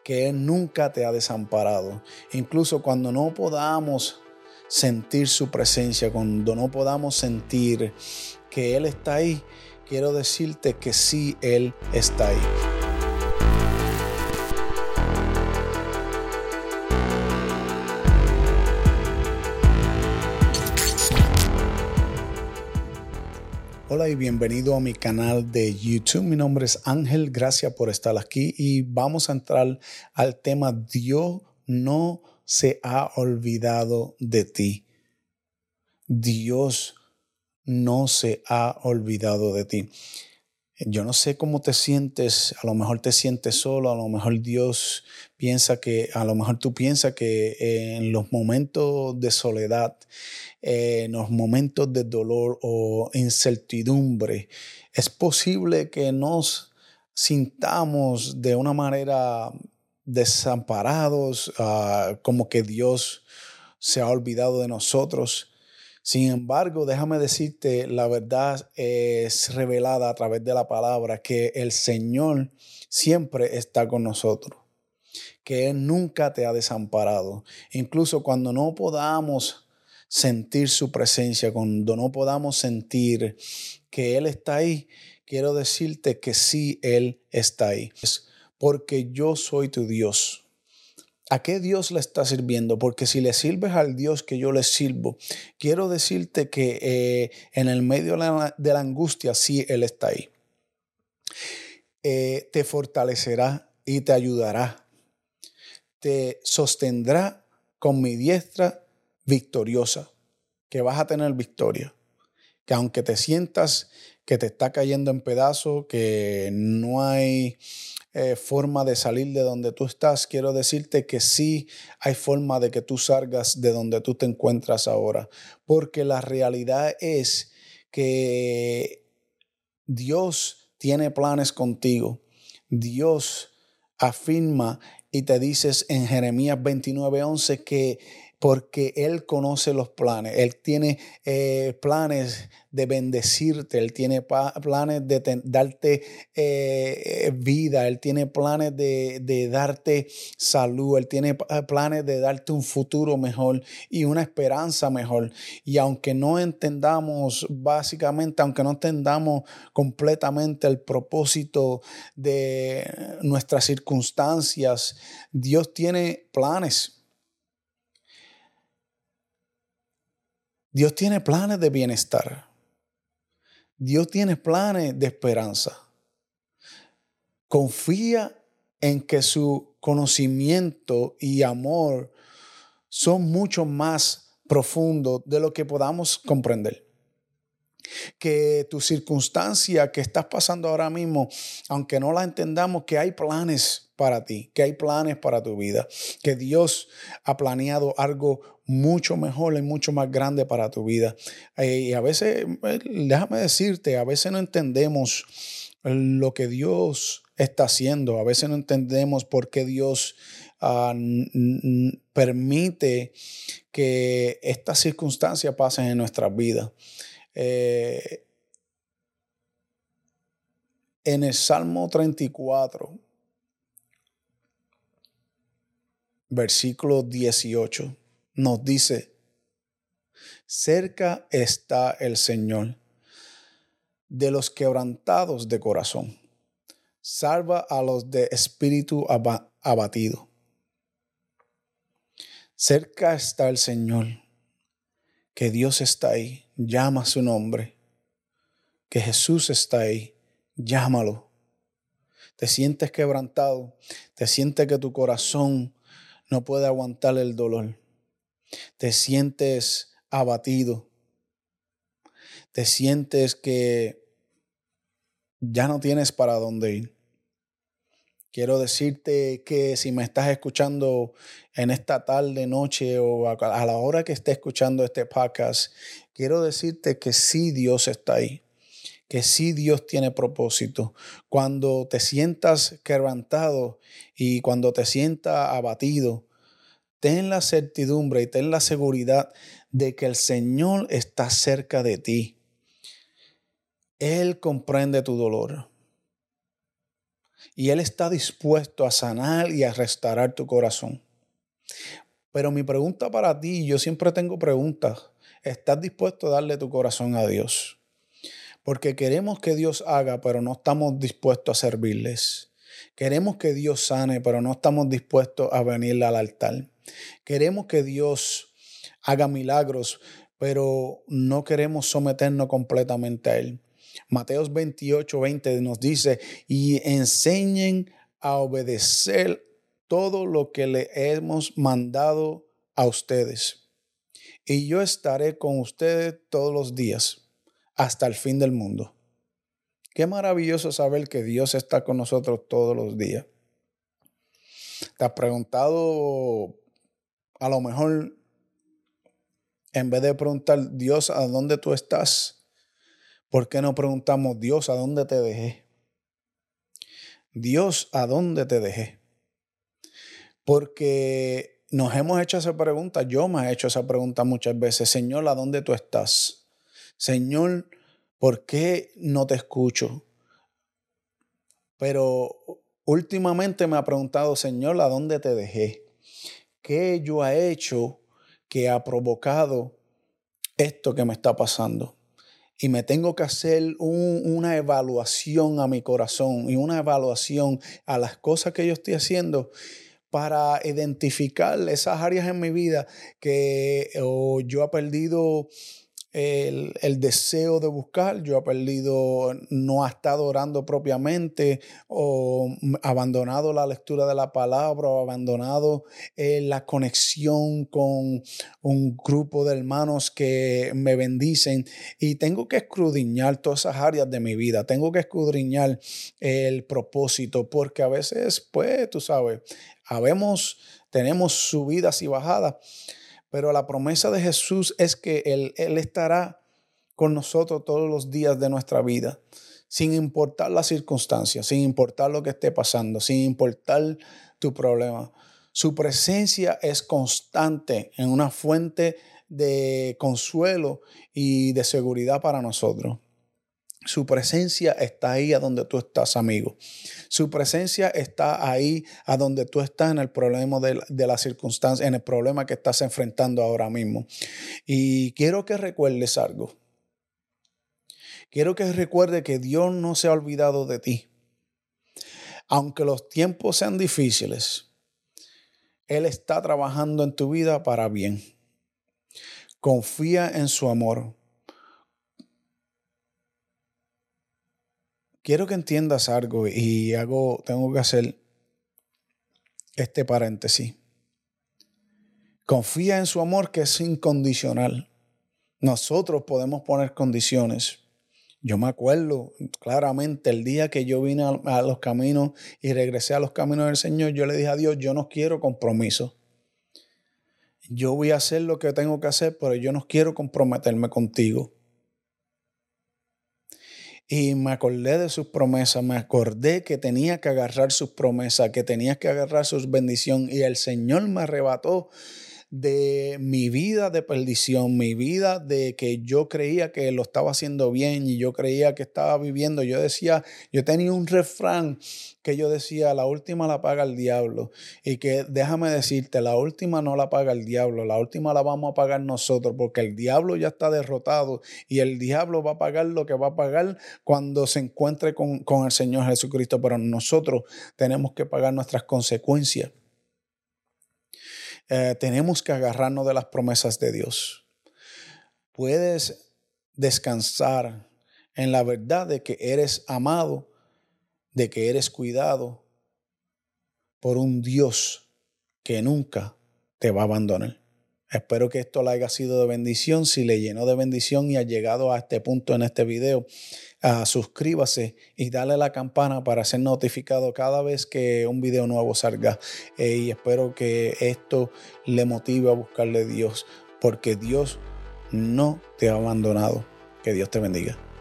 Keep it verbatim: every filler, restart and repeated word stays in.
que Él nunca te ha desamparado. Incluso cuando no podamos sentir su presencia, cuando no podamos sentir que Él está ahí, quiero decirte que sí, Él está ahí. Hola y bienvenido a mi canal de YouTube. Mi nombre es Ángel, gracias por estar aquí y vamos a entrar al tema Dios no se ha olvidado de ti. Dios no se ha olvidado de ti. Yo no sé cómo te sientes, a lo mejor te sientes solo, a lo mejor Dios piensa que, a lo mejor tú piensas que en los momentos de soledad, en los momentos de dolor o incertidumbre, es posible que nos sintamos de una manera desamparados, uh, como que Dios se ha olvidado de nosotros. Sin embargo, déjame decirte, la verdad es revelada a través de la palabra, que el Señor siempre está con nosotros, que Él nunca te ha desamparado. Incluso cuando no podamos sentir su presencia, cuando no podamos sentir que Él está ahí, quiero decirte que sí, Él está ahí. Porque yo soy tu Dios. ¿A qué Dios le está sirviendo? Porque si le sirves al Dios que yo le sirvo, quiero decirte que eh, en el medio de la, de la angustia, sí, Él está ahí. Eh, te fortalecerá y te ayudará. Te sostendrá con mi diestra victoriosa, que vas a tener victoria. Que aunque te sientas que te está cayendo en pedazos, que no hay eh, forma de salir de donde tú estás, quiero decirte que sí hay forma de que tú salgas de donde tú te encuentras ahora. Porque la realidad es que Dios tiene planes contigo. Dios afirma y te dices en Jeremías veintinueve once que porque Él conoce los planes. Él tiene eh, planes de bendecirte. Él tiene pa- planes de ten- darte eh, vida. Él tiene planes de, de darte salud. Él tiene planes de darte un futuro mejor y una esperanza mejor. Y aunque no entendamos básicamente, aunque no entendamos completamente el propósito de nuestras circunstancias, Dios tiene planes. Dios tiene planes de bienestar. Dios tiene planes de esperanza. Confía en que su conocimiento y amor son mucho más profundos de lo que podamos comprender. Que tu circunstancia que estás pasando ahora mismo, aunque no la entendamos, que hay planes para ti, que hay planes para tu vida, que Dios ha planeado algo mucho mejor y mucho más grande para tu vida. Eh, y a veces, déjame decirte, a veces no entendemos lo que Dios está haciendo, a veces no entendemos por qué Dios uh, n- n- permite que estas circunstancias pasen en nuestras vidas. Eh, en el Salmo treinta y cuatro, versículo dieciocho, nos dice: cerca está el Señor de los quebrantados de corazón, salva a los de espíritu abatido. Cerca está el Señor, que Dios está ahí, llama su nombre, que Jesús está ahí, llámalo. Te sientes quebrantado, te sientes que tu corazón no puede aguantar el dolor, te sientes abatido, te sientes que ya no tienes para dónde ir. Quiero decirte que si me estás escuchando en esta tarde, noche o a la hora que estés escuchando este podcast, quiero decirte que sí, Dios está ahí. Que sí, Dios tiene propósito. Cuando te sientas quebrantado y cuando te sientas abatido, ten la certidumbre y ten la seguridad de que el Señor está cerca de ti. Él comprende tu dolor. y Él está dispuesto a sanar y a restaurar tu corazón. Pero mi pregunta para ti, yo siempre tengo preguntas. ¿Estás dispuesto a darle tu corazón a Dios? Porque queremos que Dios haga, pero no estamos dispuestos a servirles. Queremos que Dios sane, pero no estamos dispuestos a venir al altar. Queremos que Dios haga milagros, pero no queremos someternos completamente a Él. Mateos veintiocho, veinte nos dice, y enseñen a obedecer todo lo que le hemos mandado a ustedes. Y yo estaré con ustedes todos los días, hasta el fin del mundo. Qué maravilloso saber que Dios está con nosotros todos los días. ¿Te has preguntado, a lo mejor, en vez de preguntar, Dios, ¿a dónde tú estás? ¿Por qué no preguntamos, Dios, ¿a dónde te dejé? Dios, ¿a dónde te dejé? Porque nos hemos hecho esa pregunta, yo me he hecho esa pregunta muchas veces, Señor, ¿a dónde tú estás? Señor, ¿por qué no te escucho? Pero últimamente me ha preguntado, Señor, ¿a dónde te dejé? ¿Qué yo he hecho que ha provocado esto que me está pasando? Y me tengo que hacer un, una evaluación a mi corazón y una evaluación a las cosas que yo estoy haciendo para identificar esas áreas en mi vida que o yo he perdido el, el deseo de buscar, yo he perdido, no he estado orando propiamente, o abandonado la lectura de la palabra, o abandonado eh, la conexión con un grupo de hermanos que me bendicen, y tengo que escudriñar todas esas áreas de mi vida, tengo que escudriñar el propósito, porque a veces, pues, tú sabes, habemos, tenemos subidas y bajadas, pero la promesa de Jesús es que Él, Él estará con nosotros todos los días de nuestra vida, sin importar las circunstancias, sin importar lo que esté pasando, sin importar tu problema. Su presencia es constante en una fuente de consuelo y de seguridad para nosotros. Su presencia está ahí a donde tú estás, amigo. Su presencia está ahí a donde tú estás en el problema de, de la circunstancia, en el problema que estás enfrentando ahora mismo. Y quiero que recuerdes algo. Quiero que recuerdes que Dios no se ha olvidado de ti. Aunque los tiempos sean difíciles, Él está trabajando en tu vida para bien. Confía en su amor. Quiero que entiendas algo y hago, tengo que hacer este paréntesis. Confía en su amor, que es incondicional. Nosotros podemos poner condiciones. Yo me acuerdo claramente el día que yo vine a, a los caminos y regresé a los caminos del Señor, yo le dije a Dios, yo no quiero compromiso. Yo voy a hacer lo que tengo que hacer, pero yo no quiero comprometerme contigo. Y me acordé de sus promesas, me acordé que tenía que agarrar sus promesas, que tenía que agarrar sus bendiciones, y el Señor me arrebató de mi vida de perdición, mi vida de que yo creía que lo estaba haciendo bien y yo creía que estaba viviendo. Yo decía, yo tenía un refrán que yo decía, la última la paga el diablo, y que déjame decirte, la última no la paga el diablo, la última la vamos a pagar nosotros, porque el diablo ya está derrotado y el diablo va a pagar lo que va a pagar cuando se encuentre con, con el Señor Jesucristo, pero nosotros tenemos que pagar nuestras consecuencias. Eh, tenemos que agarrarnos de las promesas de Dios. Puedes descansar en la verdad de que eres amado, de que eres cuidado por un Dios que nunca te va a abandonar. Espero que esto le haya sido de bendición. Si le llenó de bendición y ha llegado a este punto en este video, uh, suscríbase y dale a la campana para ser notificado cada vez que un video nuevo salga. Eh, y espero que esto le motive a buscarle a Dios, porque Dios no te ha abandonado. Que Dios te bendiga.